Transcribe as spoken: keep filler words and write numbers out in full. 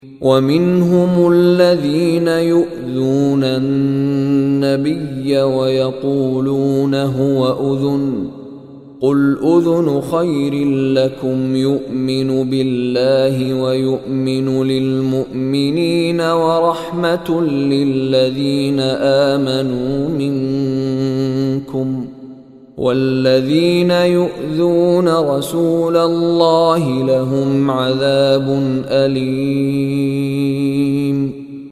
ومنهم الذين يؤذون النبي ويقولون هو أذن قل أذن خير لكم يؤمن بالله ويؤمن للمؤمنين ورحمة للذين آمنوا منكم والذين يؤذون رسول الله لهم عذاب أليم